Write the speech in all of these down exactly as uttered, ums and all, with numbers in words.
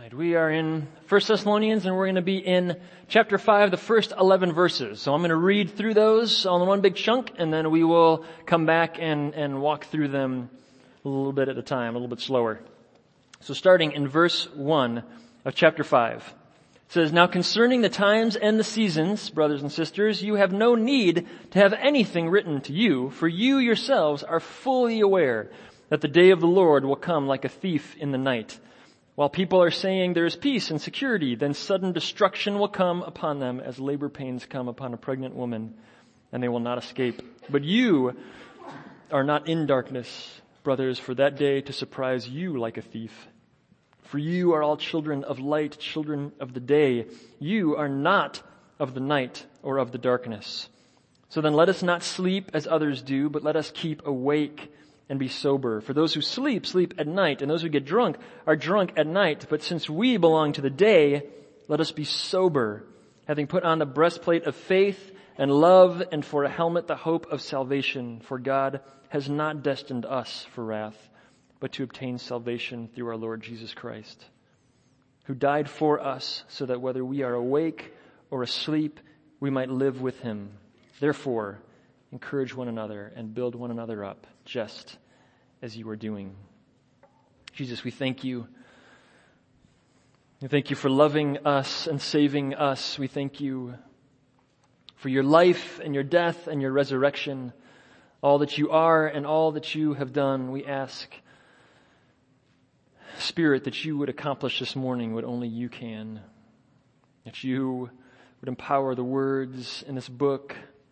right, we are in First Thessalonians, and we're going to be in chapter five, the first eleven verses. So I'm going to read through those all in one big chunk, and then we will come back and, and walk through them a little bit at a time, a little bit slower. So starting in verse one of chapter five, it says, "Now concerning the times and the seasons, brothers and sisters, you have no need to have anything written to you, for you yourselves are fully aware that the day of the Lord will come like a thief in the night. While people are saying there is peace and security, then sudden destruction will come upon them as labor pains come upon a pregnant woman, and they will not escape. But you are not in darkness, brothers, for that day to surprise you like a thief. For you are all children of light, children of the day. You are not of the night or of the darkness. So then let us not sleep as others do, but let us keep awake and be sober. For those who sleep, sleep at night, and those who get drunk are drunk at night. But since we belong to the day, let us be sober, having put on the breastplate of faith and love, and for a helmet the hope of salvation. For God has not destined us for wrath, but to obtain salvation through our Lord Jesus Christ, who died for us, so that whether we are awake or asleep, we might live with him. Therefore, encourage one another and build one another up, just as you are doing." Jesus, we thank you. We thank you for loving us and saving us. We thank you for your life and your death and your resurrection, all that you are and all that you have done. We ask, Spirit, that you would accomplish this morning what only you can, that you would empower the words in this book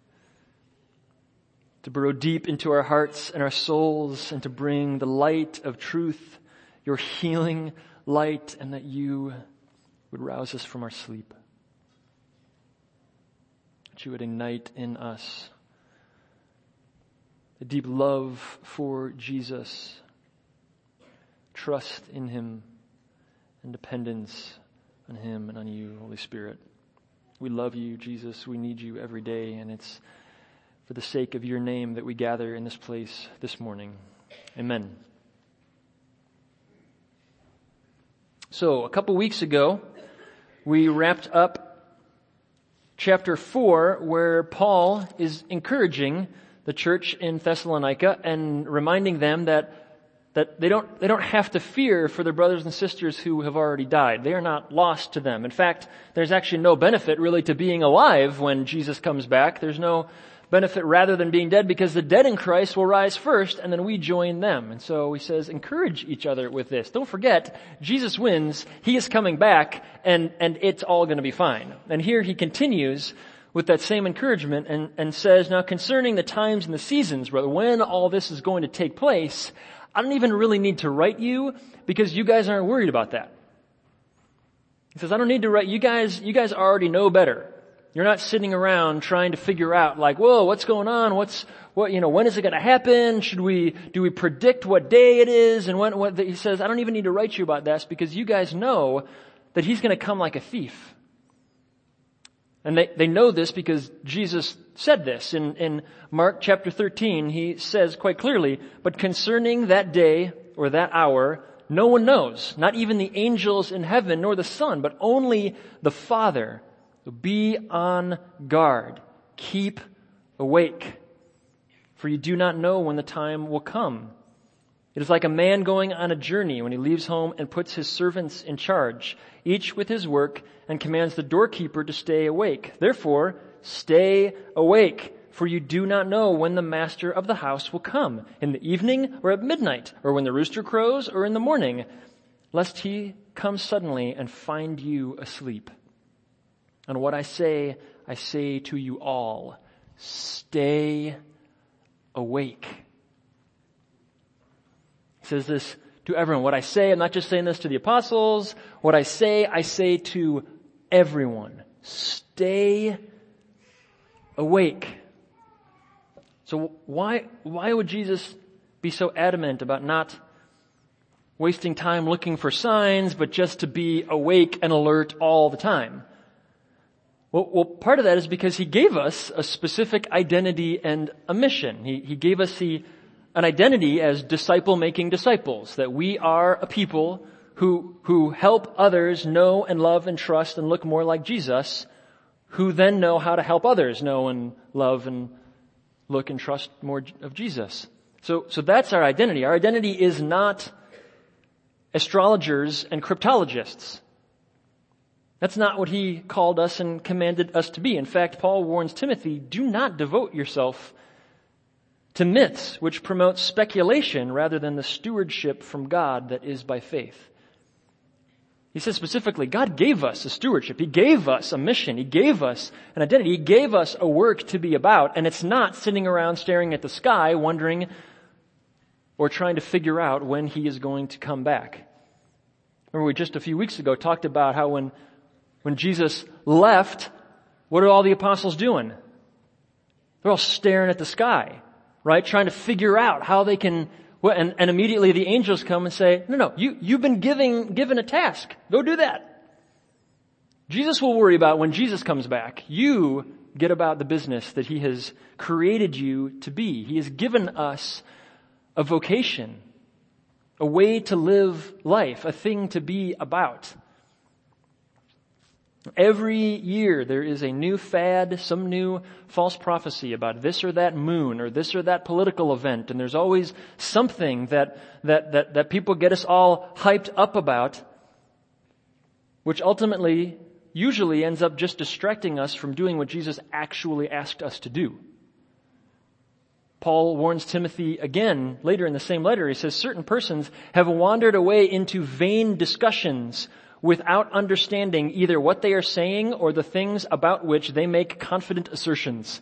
to burrow deep into our hearts and our souls, and to bring the light of truth, your healing light, and that you would rouse us from our sleep. That you would ignite in us a deep love for Jesus, trust in him, and dependence on him and on you, Holy Spirit. We love you, Jesus. We need you every day, and it's for the sake of your name that we gather in this place this morning. Amen. So, a couple weeks ago, we wrapped up chapter four, where Paul is encouraging the church in Thessalonica and reminding them that that they don't they don't have to fear for their brothers and sisters who have already died. They are not lost to them. In fact, there's actually no benefit really to being alive when Jesus comes back. There's no benefit rather than being dead, because the dead in Christ will rise first, and then we join them. And so he says, encourage each other with this. Don't forget, Jesus wins. He is coming back, and, and it's all going to be fine. And here he continues with that same encouragement and, and says, now concerning the times and the seasons, brother, when all this is going to take place, I don't even really need to write you, because you guys aren't worried about that. He says, I don't need to write, you guys, you guys already know better. You're not sitting around trying to figure out like, whoa, what's going on? What's, what, you know, when is it going to happen? Should we, do we predict what day it is? And when, what, he says, I don't even need to write you about this, because you guys know that he's going to come like a thief. And they, they know this because Jesus said this in, in Mark chapter thirteen. He says quite clearly, but concerning that day or that hour, no one knows, not even the angels in heaven nor the Son, but only the Father. So be on guard. Keep awake, for you do not know when the time will come. It is like a man going on a journey when he leaves home and puts his servants in charge, each with his work, and commands the doorkeeper to stay awake. Therefore, stay awake, for you do not know when the master of the house will come, in the evening or at midnight, or when the rooster crows or in the morning, lest he come suddenly and find you asleep. And what I say, I say to you all, stay awake. He says this to everyone. What I say, I'm not just saying this to the apostles. What I say, I say to everyone. Stay awake. So why, why would Jesus be so adamant about not wasting time looking for signs, but just to be awake and alert all the time? Well, well, part of that is because he gave us a specific identity and a mission. He, he gave us the, an identity as disciple-making disciples, that we are a people who, who help others know and love and trust and look more like Jesus, who then know how to help others know and love and look and trust more of Jesus. So, so that's our identity. Our identity is not astrologers and cryptologists. That's not what he called us and commanded us to be. In fact, Paul warns Timothy, do not devote yourself to myths which promote speculation rather than the stewardship from God that is by faith. He says specifically, God gave us a stewardship. He gave us a mission. He gave us an identity. He gave us a work to be about. And it's not sitting around staring at the sky wondering or trying to figure out when he is going to come back. Remember we just a few weeks ago talked about how when, when Jesus left, what are all the apostles doing? They're all staring at the sky, right? Trying to figure out how they can, well, and, and immediately the angels come and say, no, no, you, you've been giving, given a task. Go do that. Jesus will worry about when Jesus comes back. You get about the business that he has created you to be. He has given us a vocation, a way to live life, a thing to be about. Every year there is a new fad, some new false prophecy about this or that moon or this or that political event, and there's always something that that that, that people get us all hyped up about, which ultimately usually ends up just distracting us from doing what Jesus actually asked us to do. Paul warns Timothy again later in the same letter. He says, certain persons have wandered away into vain discussions without understanding either what they are saying or the things about which they make confident assertions.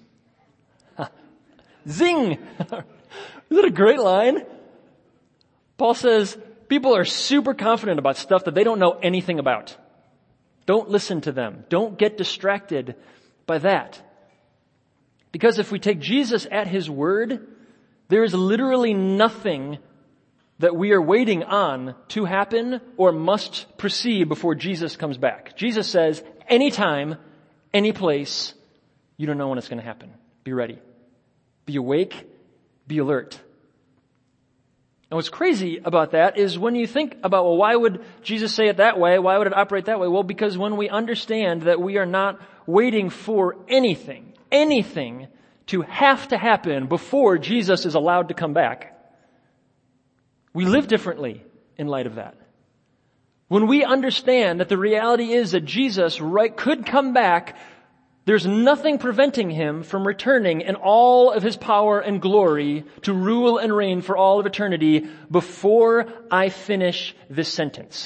Zing! Isn't that a great line? Paul says, people are super confident about stuff that they don't know anything about. Don't listen to them. Don't get distracted by that. Because if we take Jesus at his word, there is literally nothing that we are waiting on to happen or must proceed before Jesus comes back. Jesus says, anytime, any place, you don't know when it's going to happen. Be ready. Be awake. Be alert. And what's crazy about that is when you think about, well, why would Jesus say it that way? Why would it operate that way? Well, because when we understand that we are not waiting for anything, anything to have to happen before Jesus is allowed to come back, we live differently in light of that. When we understand that the reality is that Jesus right could come back, there's nothing preventing him from returning in all of his power and glory to rule and reign for all of eternity before I finish this sentence.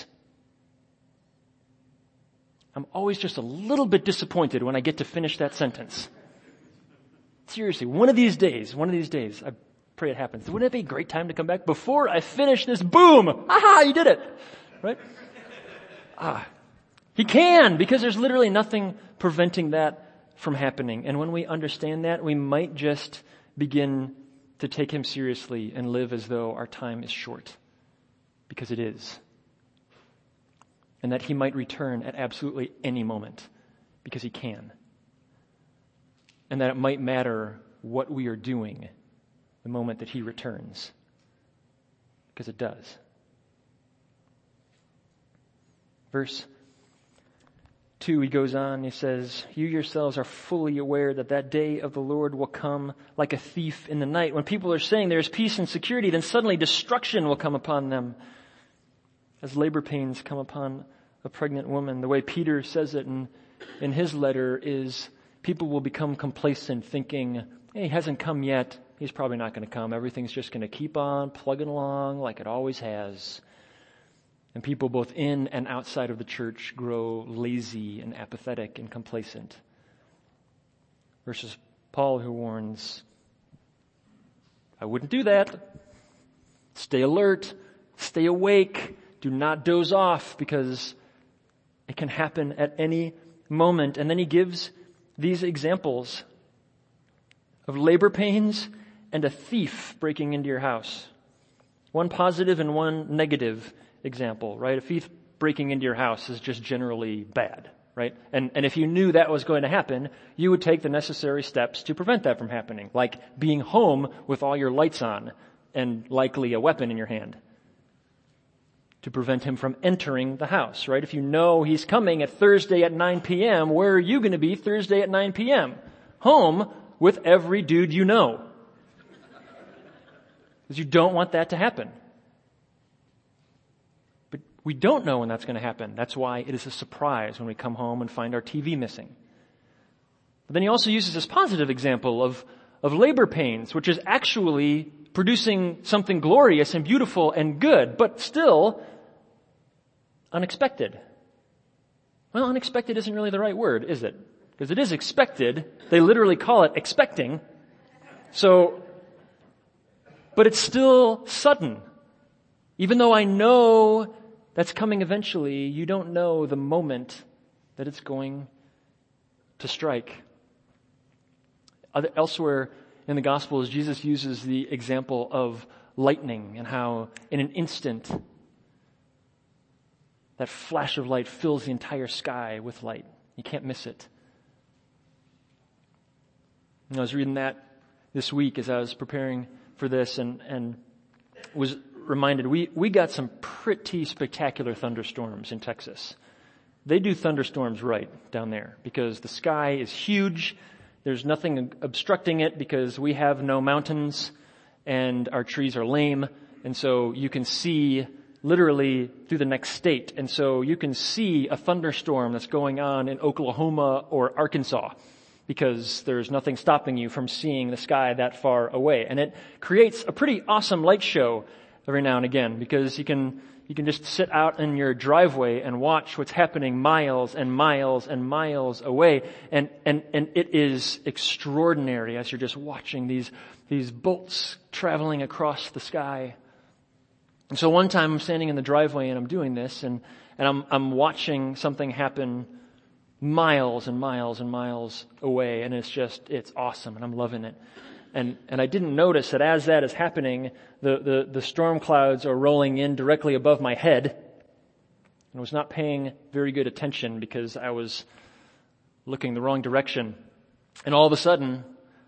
I'm always just a little bit disappointed when I get to finish that sentence. Seriously, one of these days, one of these days, I pray it happens. Wouldn't it be a great time to come back before I finish this? Boom! Aha, you did it! Right? Ah. He can, because there's literally nothing preventing that from happening. And when we understand that, we might just begin to take him seriously and live as though our time is short. Because it is. And that he might return at absolutely any moment. Because he can. And that it might matter what we are doing the moment that he returns. Because it does. Verse two, he goes on, he says, you yourselves are fully aware that that day of the Lord will come like a thief in the night. When people are saying there is peace and security, then suddenly destruction will come upon them. As labor pains come upon a pregnant woman. The way Peter says it in, in his letter is people will become complacent thinking, hey, he hasn't come yet. He's probably not going to come. Everything's just going to keep on plugging along like it always has. And people both in and outside of the church grow lazy and apathetic and complacent. Versus Paul, who warns, I wouldn't do that. Stay alert. Stay awake. Do not doze off because it can happen at any moment. And then he gives these examples of labor pains and a thief breaking into your house. One positive and one negative example, right? A thief breaking into your house is just generally bad, right? And, and if you knew that was going to happen, you would take the necessary steps to prevent that from happening, like being home with all your lights on and likely a weapon in your hand. to prevent him from entering the house, right? If you know he's coming at Thursday at nine p.m., where are you going to be Thursday at nine p.m.? Home with every dude you know. Because you don't want that to happen. But we don't know when that's going to happen. That's why it is a surprise when we come home and find our T V missing. But then he also uses this positive example of, of labor pains, which is actually producing something glorious and beautiful and good, but still unexpected. Well, unexpected isn't really the right word, is it? Because it is expected. They literally call it expecting. So, but it's still sudden. Even though I know that's coming eventually, you don't know the moment that it's going to strike. Other, elsewhere in the Gospels, Jesus uses the example of lightning and how in an instant that flash of light fills the entire sky with light. You can't miss it. And I was reading that this week as I was preparing for this and, and was reminded we, we got some pretty spectacular thunderstorms in Texas. They do thunderstorms right down there because the sky is huge. There's nothing obstructing it because we have no mountains and our trees are lame. And so you can see literally through the next state. And so you can see a thunderstorm that's going on in Oklahoma or Arkansas because there's nothing stopping you from seeing the sky that far away. And it creates a pretty awesome light show every now and again because you can You can just sit out in your driveway and watch what's happening miles and miles and miles away. And, and, and it is extraordinary as you're just watching these, these bolts traveling across the sky. And so one time I'm standing in the driveway and I'm doing this and, and I'm, I'm watching something happen miles and miles and miles away. And it's just, it's awesome and I'm loving it. And, and I didn't notice that as that is happening, the, the, the storm clouds are rolling in directly above my head. And I was not paying very good attention because I was looking the wrong direction. And all of a sudden,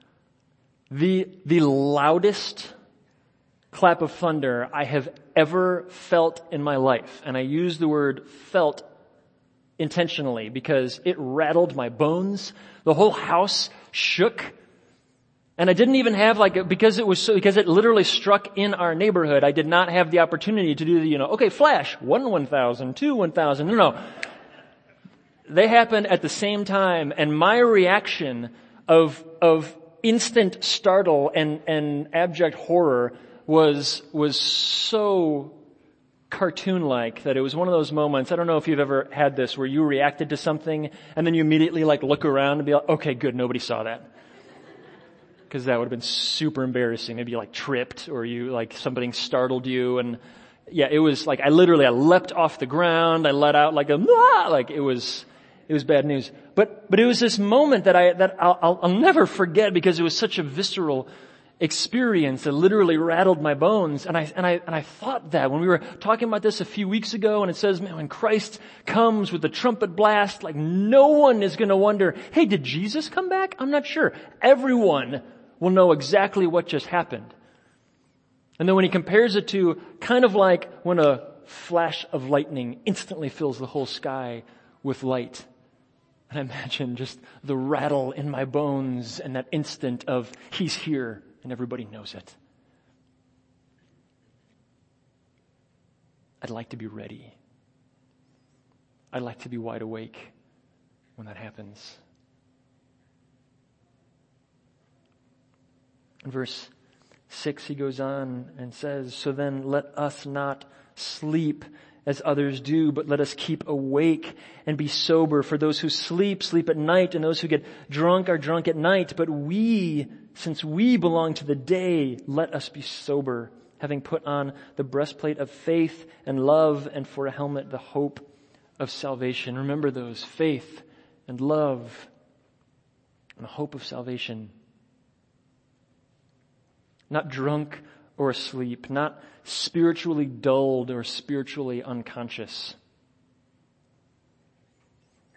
the, the loudest clap of thunder I have ever felt in my life. And I use the word felt intentionally because it rattled my bones. The whole house shook. And I didn't even have like, a, because it was so, because it literally struck in our neighborhood, I did not have the opportunity to do the, you know, okay, flash, one one thousand, two one thousand. No, no. They happened at the same time and my reaction of, of instant startle and, and abject horror was, was so cartoon-like that it was one of those moments, I don't know if you've ever had this, where you reacted to something and then you immediately like look around and be like, okay, good, nobody saw that. Because that would have been super embarrassing. Maybe you like tripped or you like somebody startled you. And yeah, it was like I literally, I leapt off the ground. I let out like a, ah! like it was, it was bad news. But, but it was this moment that I, that I'll, I'll, I'll never forget because it was such a visceral experience that literally rattled my bones. And I, and I, and I thought that when we were talking about this a few weeks ago and it says, man, when Christ comes with the trumpet blast, like no one is going to wonder, hey, did Jesus come back? I'm not sure. Everyone will know exactly what just happened. And then when he compares it to kind of like when a flash of lightning instantly fills the whole sky with light. And I imagine just the rattle in my bones and that instant of he's here and everybody knows it. I'd like to be ready. I'd like to be wide awake when that happens. In verse six, he goes on and says, so then let us not sleep as others do, but let us keep awake and be sober. For those who sleep, sleep at night, and those who get drunk are drunk at night. But we, since we belong to the day, let us be sober, having put on the breastplate of faith and love, and for a helmet, the hope of salvation. Remember those, faith and love and the hope of salvation. Not drunk or asleep, not spiritually dulled or spiritually unconscious.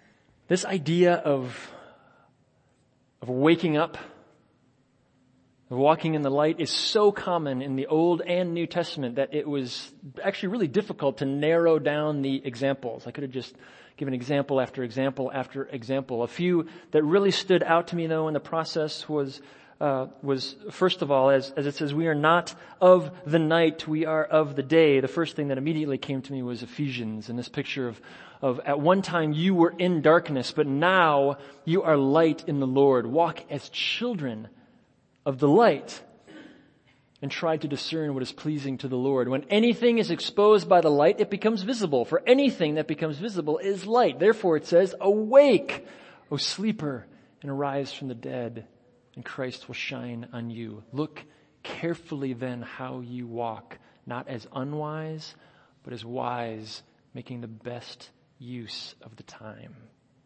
This idea of, of waking up, Walking in the light is so common in the Old and New Testament that it was actually really difficult to narrow down the examples. I could have just given example after example after example. A few that really stood out to me, though, in the process was, uh, was first of all, as, as it says, we are not of the night, we are of the day. The first thing that immediately came to me was Ephesians, and this picture of, of at one time you were in darkness, but now you are light in the Lord. Walk as children of the light, and try to discern what is pleasing to the Lord. When anything is exposed by the light, it becomes visible. For anything that becomes visible is light. Therefore it says, awake, O sleeper, and arise from the dead, and Christ will shine on you. Look carefully then how you walk, not as unwise, but as wise, making the best use of the time.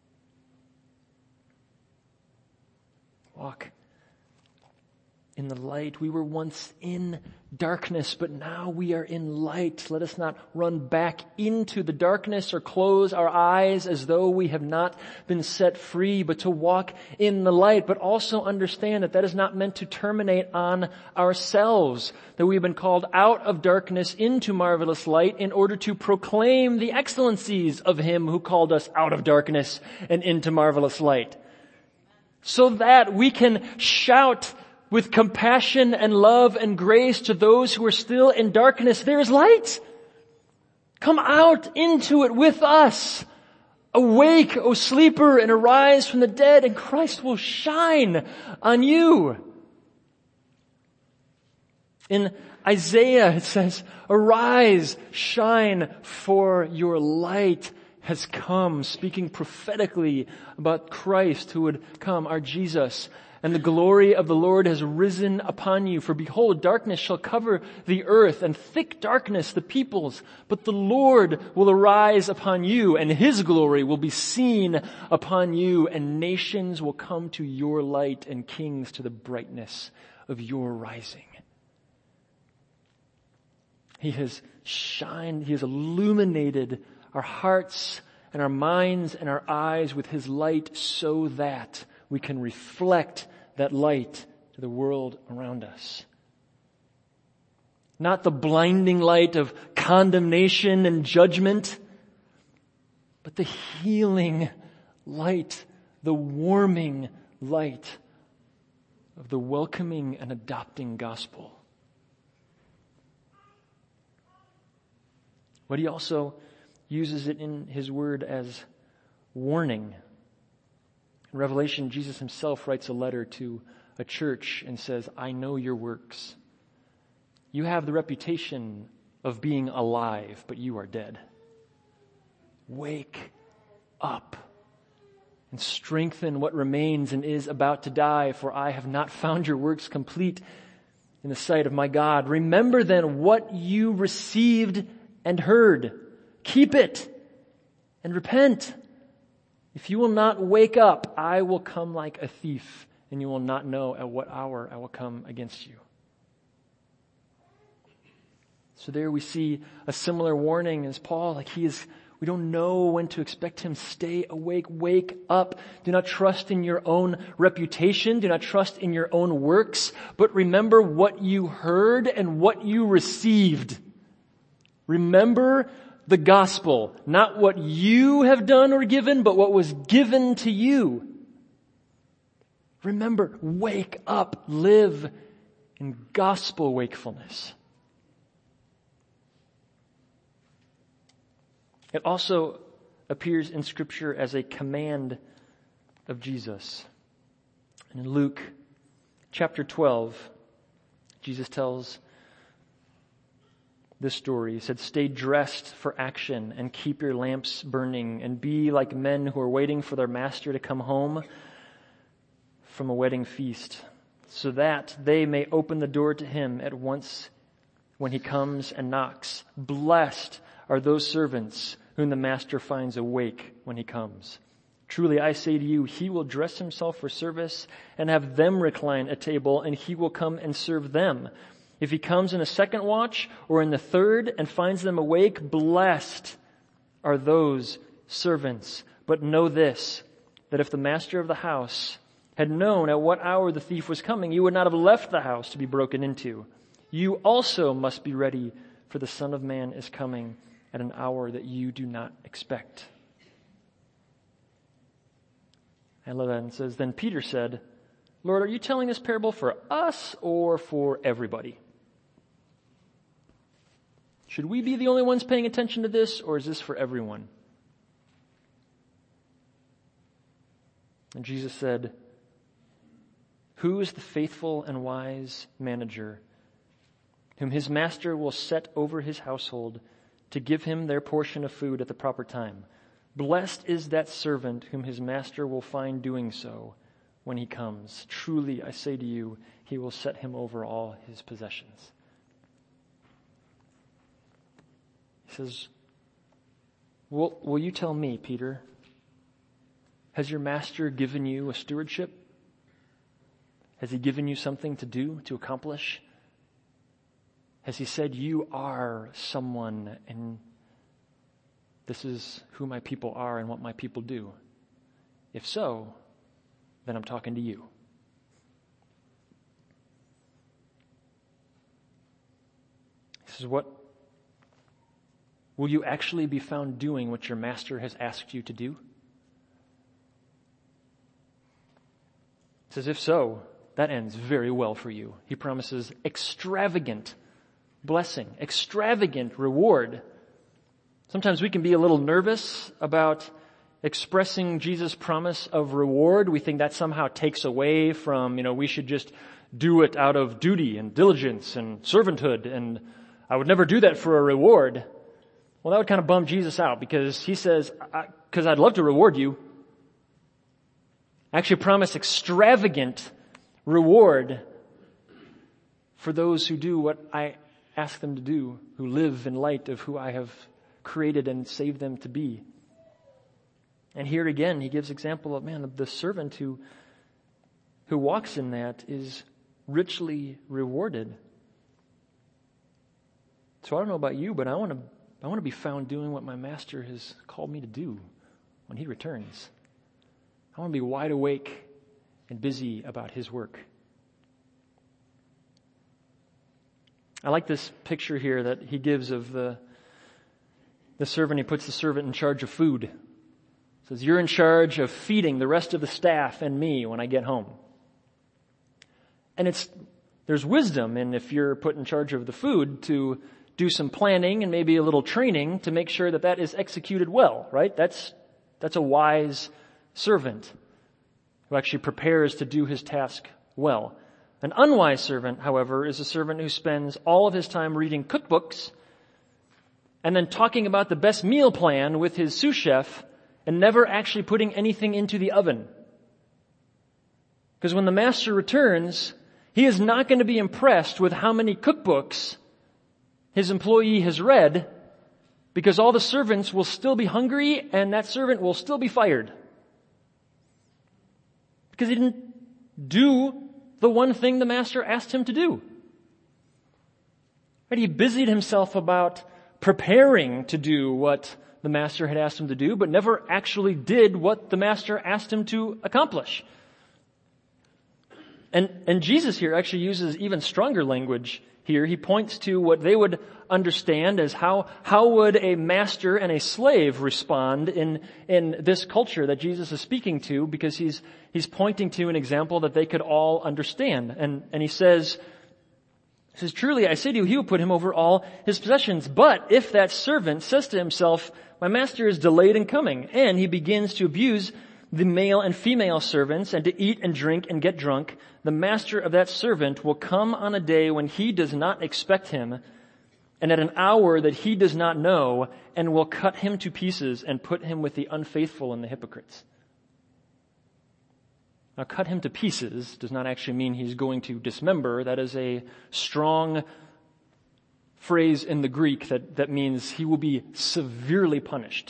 Walk in the light. We were once in darkness, but now we are in light. Let us not run back into the darkness or close our eyes as though we have not been set free, but to walk in the light. But also understand that that is not meant to terminate on ourselves, that we have been called out of darkness into marvelous light in order to proclaim the excellencies of Him who called us out of darkness and into marvelous light, so that we can shout with compassion and love and grace to those who are still in darkness, there is light. Come out into it with us. Awake, O sleeper, and arise from the dead, and Christ will shine on you. In Isaiah it says, arise, shine, for your light has come, speaking prophetically about Christ who would come, our Jesus. And the glory of the Lord has risen upon you. For behold, darkness shall cover the earth, and thick darkness the peoples. But the Lord will arise upon you, and His glory will be seen upon you, and nations will come to your light, and kings to the brightness of your rising. He has shined, He has illuminated our hearts and our minds and our eyes with His light, so that we can reflect that light to the world around us. Not the blinding light of condemnation and judgment, but the healing light, the warming light of the welcoming and adopting gospel. But He also uses it in His word as warning. In Revelation, Jesus Himself writes a letter to a church and says, I know your works. You have the reputation of being alive, but you are dead. Wake up and strengthen what remains and is about to die, for I have not found your works complete in the sight of my God. Remember then what you received and heard. Keep it and repent. If you will not wake up, I will come like a thief, and you will not know at what hour I will come against you. So there we see a similar warning as Paul, like he is, we don't know when to expect him. Stay awake, wake up. Do not trust in your own reputation. Do not trust in your own works, but remember what you heard and what you received. Remember the gospel, not what you have done or given, but what was given to you. Remember, wake up, live in gospel wakefulness. It also appears in Scripture as a command of Jesus. In Luke chapter twelve, Jesus tells this story. He said, stay dressed for action and keep your lamps burning and be like men who are waiting for their master to come home from a wedding feast, so that they may open the door to him at once when he comes and knocks. Blessed are those servants whom the master finds awake when he comes. Truly I say to you, he will dress himself for service and have them recline at table, and he will come and serve them. If he comes in a second watch or in the third and finds them awake, blessed are those servants. But know this, that if the master of the house had known at what hour the thief was coming, you would not have left the house to be broken into. You also must be ready, for the Son of Man is coming at an hour that you do not expect. I love that. And it says, then Peter said, Lord, are you telling this parable for us or for everybody? Should we be the only ones paying attention to this, or is this for everyone? And Jesus said, who is the faithful and wise manager whom his master will set over his household to give him their portion of food at the proper time? Blessed is that servant whom his master will find doing so when he comes. Truly, I say to you, he will set him over all his possessions. He says, will, will you tell me, Peter, has your master given you a stewardship? Has he given you something to do, to accomplish? Has he said, you are someone, and this is who my people are and what my people do? If so, then I'm talking to you. He says, what? Will you actually be found doing what your master has asked you to do? He says, if so, that ends very well for you. He promises extravagant blessing, extravagant reward. Sometimes we can be a little nervous about expressing Jesus' promise of reward. We think that somehow takes away from, you know, we should just do it out of duty and diligence and servanthood, and I would never do that for a reward. Well, that would kind of bum Jesus out, because he says, because I'd love to reward you. I actually promise extravagant reward for those who do what I ask them to do, who live in light of who I have created and saved them to be. And here again, he gives example of, man, the servant who, who walks in that is richly rewarded. So I don't know about you, but I want to, I want to be found doing what my master has called me to do when he returns. I want to be wide awake and busy about his work. I like this picture here that he gives of the, the servant. He puts the servant in charge of food. He says, you're in charge of feeding the rest of the staff and me when I get home. And it's, there's wisdom in, if you're put in charge of the food, to do some planning and maybe a little training to make sure that that is executed well, right? That's, that's a wise servant who actually prepares to do his task well. An unwise servant, however, is a servant who spends all of his time reading cookbooks and then talking about the best meal plan with his sous chef and never actually putting anything into the oven. Because when the master returns, he is not going to be impressed with how many cookbooks his employee has read, because all the servants will still be hungry and that servant will still be fired. Because he didn't do the one thing the master asked him to do. Right? He busied himself about preparing to do what the master had asked him to do, but never actually did what the master asked him to accomplish. And, and Jesus here actually uses even stronger language here. He points to what they would understand as how, how would a master and a slave respond in, in this culture that Jesus is speaking to, because he's, he's pointing to an example that they could all understand. And, and he says, he says, truly I say to you, he will put him over all his possessions. But if that servant says to himself, my master is delayed in coming, and he begins to abuse the male and female servants and to eat and drink and get drunk, the master of that servant will come on a day when he does not expect him, and at an hour that he does not know, and will cut him to pieces and put him with the unfaithful and the hypocrites. Now, cut him to pieces does not actually mean he's going to dismember. That is a strong phrase in the Greek that, that means he will be severely punished.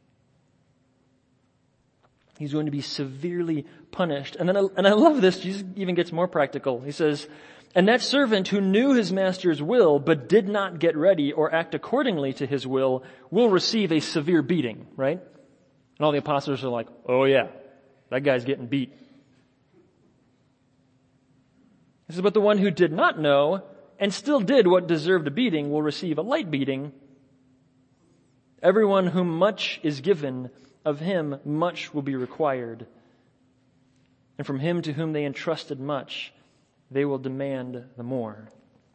He's going to be severely punished. And then, I, and I love this. Jesus even gets more practical. He says, and that servant who knew his master's will, but did not get ready or act accordingly to his will, will receive a severe beating, right? And all the apostles are like, oh yeah, that guy's getting beat. This is, but the one who did not know and still did what deserved a beating will receive a light beating. Everyone whom much is given, of him much will be required. And from him to whom they entrusted much, they will demand the more.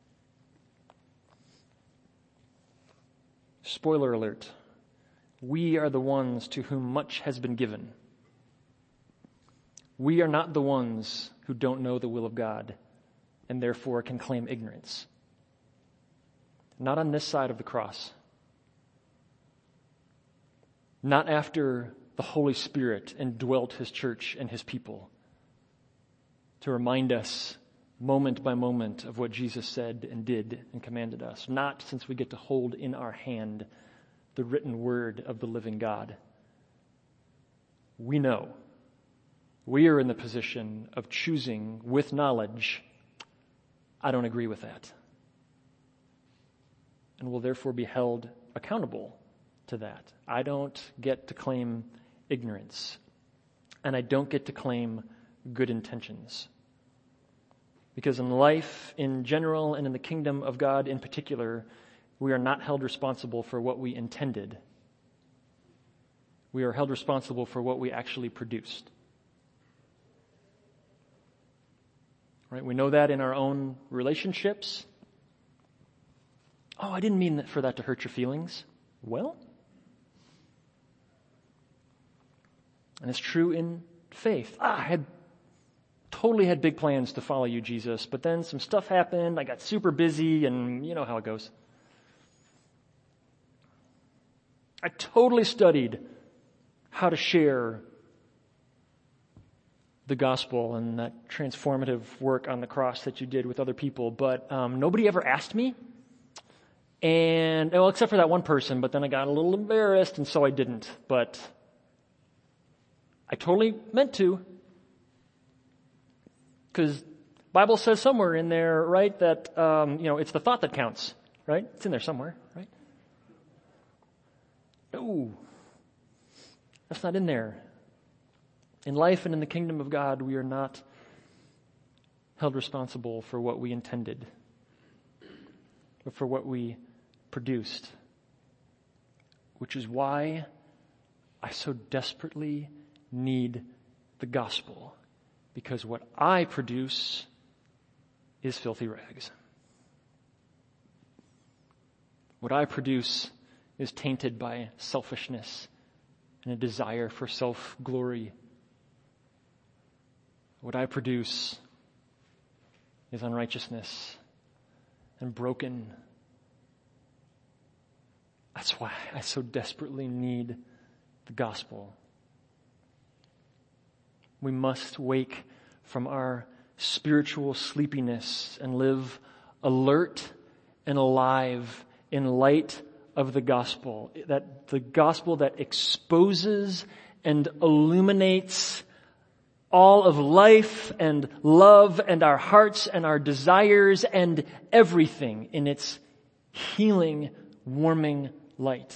Spoiler alert. We are the ones to whom much has been given. We are not the ones who don't know the will of God and therefore can claim ignorance. Not on this side of the cross. Not after the Holy Spirit indwelt his church and his people to remind us moment by moment of what Jesus said and did and commanded us. Not since we get to hold in our hand the written word of the living God. We know. We are in the position of choosing with knowledge, I don't agree with that. And will therefore be held accountable to that. I don't get to claim ignorance. And I don't get to claim good intentions. Because in life in general and in the kingdom of God in particular, we are not held responsible for what we intended. We are held responsible for what we actually produced. Right? We know that in our own relationships. Oh, I didn't mean that for that to hurt your feelings. Well, and it's true in faith. Ah, I had totally had big plans to follow you, Jesus, but then some stuff happened. I got super busy, and you know how it goes. I totally studied how to share the gospel and that transformative work on the cross that you did with other people, but um, nobody ever asked me. And, well, except for that one person, but then I got a little embarrassed, and so I didn't. But I totally meant to. Because Bible says somewhere in there, right, that, um, you know, it's the thought that counts, right? It's in there somewhere, right? No, that's not in there. In life and in the kingdom of God, we are not held responsible for what we intended, but for what we produced. Which is why I so desperately need the gospel. Because what I produce is filthy rags. What I produce is tainted by selfishness and a desire for self-glory. What I produce is unrighteousness and broken. That's why I so desperately need the gospel. We must wake from our spiritual sleepiness and live alert and alive in light of the gospel. That the gospel that exposes and illuminates all of life and love and our hearts and our desires and everything in its healing, warming light.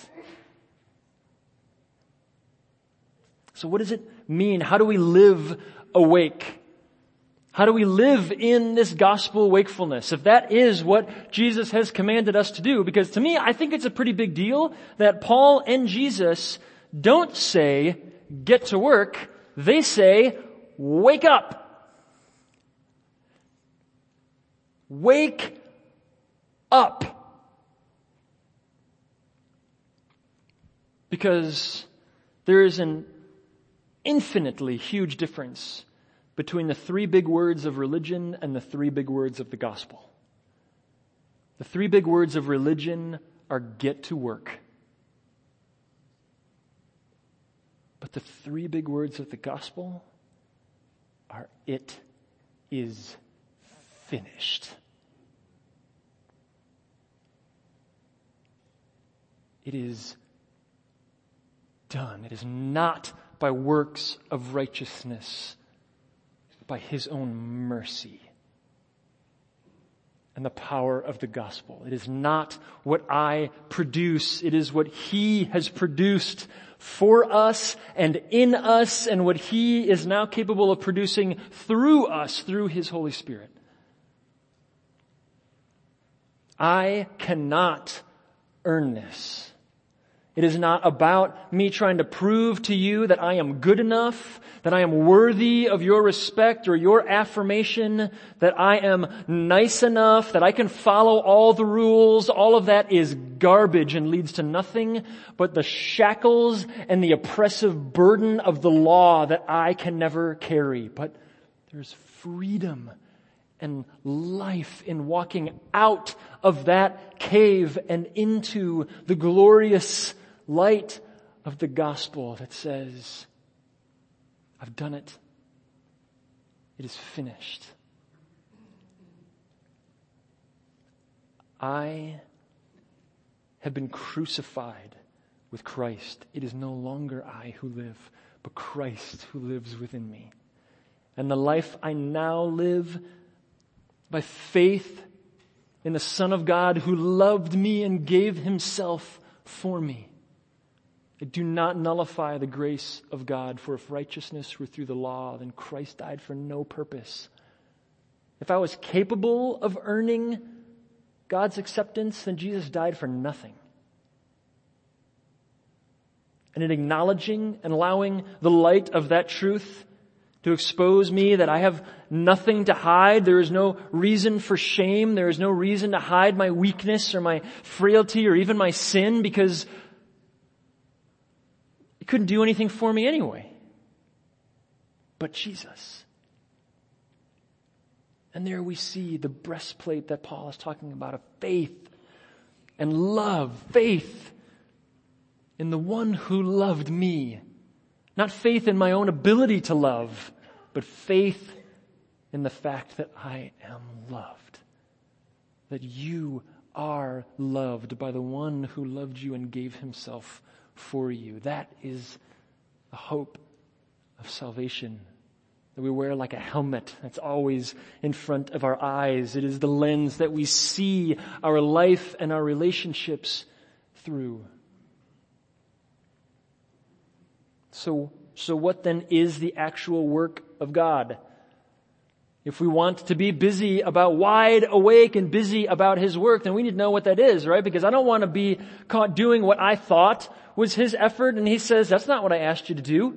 So what does it mean? How do we live awake? How do we live in this gospel wakefulness? If that is what Jesus has commanded us to do, because to me, I think it's a pretty big deal that Paul and Jesus don't say, get to work. They say, wake up. Wake up. Because there is an infinitely huge difference between the three big words of religion and the three big words of the gospel. The three big words of religion are get to work. But the three big words of the gospel are it is finished. It is done. It is not by works of righteousness, but by his own mercy and the power of the gospel. It is not what I produce. It is what he has produced for us and in us, and what he is now capable of producing through us, through his Holy Spirit. I cannot earn this. It is not about me trying to prove to you that I am good enough, that I am worthy of your respect or your affirmation, that I am nice enough, that I can follow all the rules. All of that is garbage and leads to nothing but the shackles and the oppressive burden of the law that I can never carry. But there's freedom and life in walking out of that cave and into the glorious light of the gospel that says, I've done it. It is finished. I have been crucified with Christ. It is no longer I who live, but Christ who lives within me. And the life I now live by faith in the Son of God who loved me and gave himself for me. I do not nullify the grace of God, for if righteousness were through the law, then Christ died for no purpose. If I was capable of earning God's acceptance, then Jesus died for nothing. And in acknowledging and allowing the light of that truth to expose me that I have nothing to hide, there is no reason for shame, there is no reason to hide my weakness or my frailty or even my sin, because it couldn't do anything for me anyway. But Jesus. And there we see the breastplate that Paul is talking about of faith and love. Faith in the one who loved me. Not faith in my own ability to love, but faith in the fact that I am loved. That you are loved by the one who loved you and gave himself for you. That is the hope of salvation that we wear like a helmet that's always in front of our eyes. It is the lens that we see our life and our relationships through. So, so what then is the actual work of God? If we want to be busy about, wide awake and busy about his work, then we need to know what that is, right? Because I don't want to be caught doing what I thought was his effort, and he says, that's not what I asked you to do.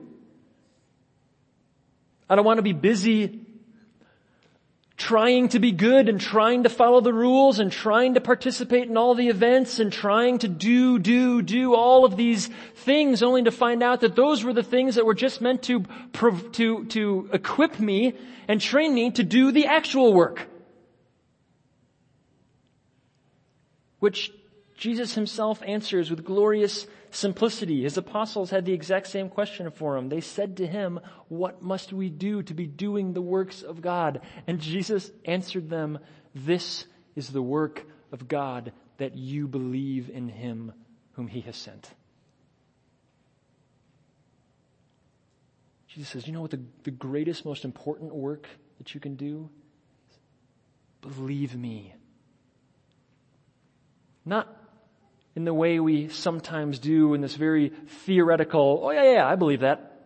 I don't want to be busy trying to be good and trying to follow the rules and trying to participate in all the events and trying to do, do, do all of these things, only to find out that those were the things that were just meant to, to, to equip me and train me to do the actual work. Which Jesus himself answers with glorious simplicity. His apostles had the exact same question for him. They said to him, what must we do to be doing the works of God? And Jesus answered them, this is the work of God, that you believe in him whom he has sent. Jesus says, you know what the, the greatest, most important work that you can do? Believe me. Not in the way we sometimes do in this very theoretical, oh yeah, yeah, I believe that.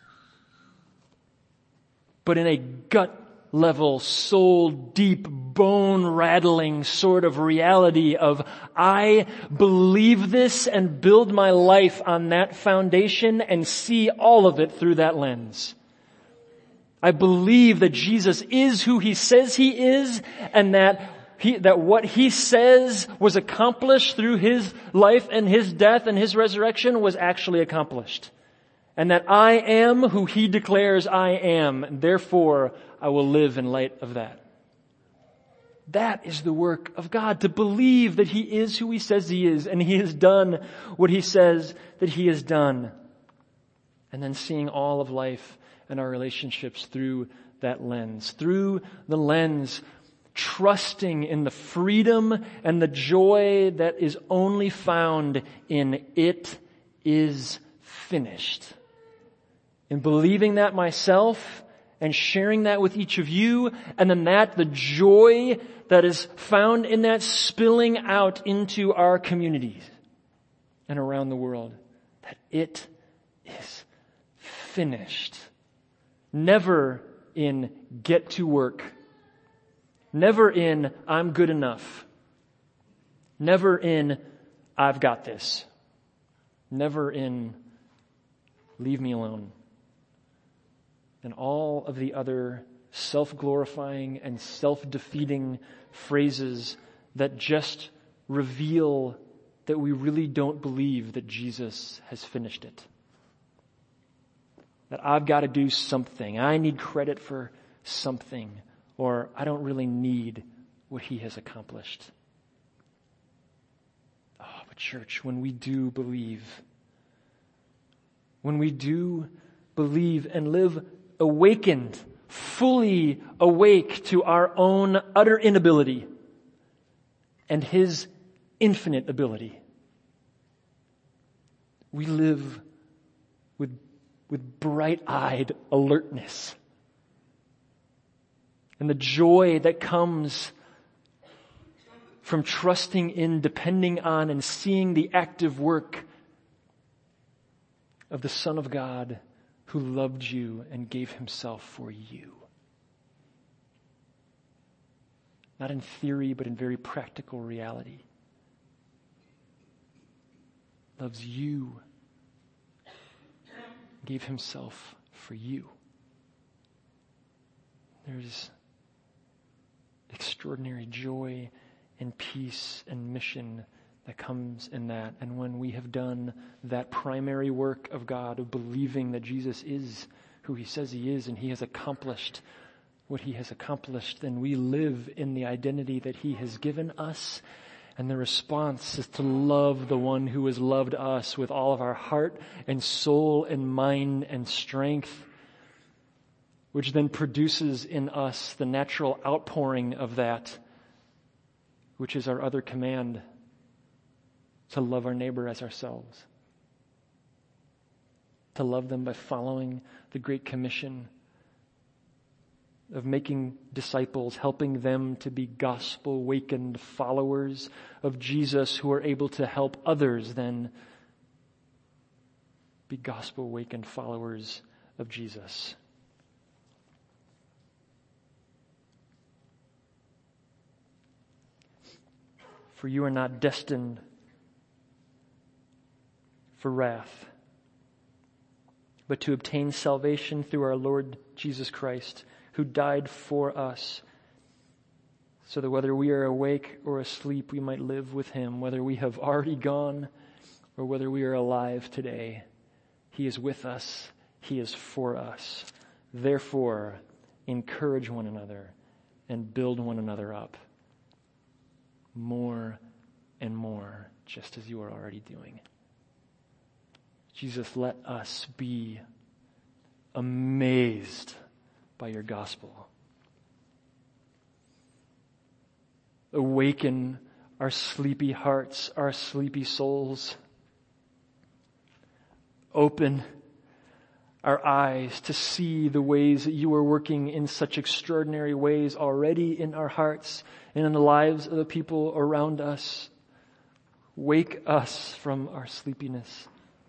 But in a gut level, soul deep, bone rattling sort of reality of, I believe this and build my life on that foundation and see all of it through that lens. I believe that Jesus is who he says he is, and that He, that what he says was accomplished through his life and his death and his resurrection was actually accomplished. And that I am who he declares I am, and therefore I will live in light of that. That is the work of God, to believe that he is who he says he is, and he has done what he says that he has done. And then seeing all of life and our relationships through that lens, through the lens trusting in the freedom and the joy that is only found in it is finished. In believing that myself and sharing that with each of you, and then that, the joy that is found in that spilling out into our communities and around the world, that it is finished. Never in get to work. Never in, I'm good enough. Never in, I've got this. Never in, leave me alone. And all of the other self-glorifying and self-defeating phrases that just reveal that we really don't believe that Jesus has finished it. That I've got to do something. I need credit for something. Or I don't really need what he has accomplished. Oh, but church, when we do believe, when we do believe and live awakened, fully awake to our own utter inability and his infinite ability, we live with, with bright-eyed alertness. And the joy that comes from trusting in, depending on, and seeing the active work of the Son of God who loved you and gave himself for you. Not in theory, but in very practical reality. Loves you, gave himself for you. There's extraordinary joy and peace and mission that comes in that. And when we have done that primary work of God, of believing that Jesus is who he says he is and he has accomplished what he has accomplished, then we live in the identity that he has given us. And the response is to love the one who has loved us with all of our heart and soul and mind and strength, which then produces in us the natural outpouring of that, which is our other command, to love our neighbor as ourselves. To love them by following the Great Commission of making disciples, helping them to be gospel-awakened followers of Jesus who are able to help others then be gospel-awakened followers of Jesus. For you are not destined for wrath, but to obtain salvation through our Lord Jesus Christ, who died for us, so that whether we are awake or asleep, we might live with him. Whether we have already gone or whether we are alive today, he is with us. He is for us. Therefore, encourage one another and build one another up more and more, just as you are already doing. Jesus, let us be amazed by your gospel. Awaken our sleepy hearts, our sleepy souls. Open our eyes to see the ways that you are working in such extraordinary ways already in our hearts and in the lives of the people around us. Wake us from our sleepiness.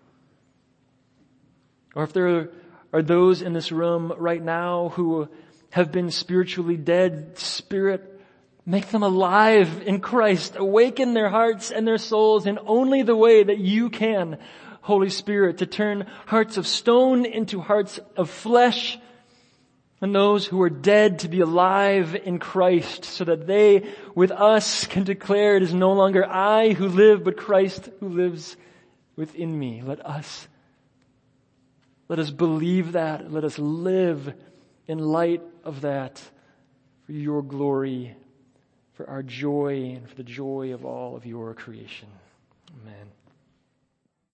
Or if there are those in this room right now who have been spiritually dead, Spirit, make them alive in Christ. Awaken their hearts and their souls in only the way that you can, Holy Spirit, to turn hearts of stone into hearts of flesh, and those who are dead to be alive in Christ, so that they with us can declare it is no longer I who live, but Christ who lives within me. Let us Let us believe that. Let us live in light of that for your glory, for our joy, and for the joy of all of your creation. Amen.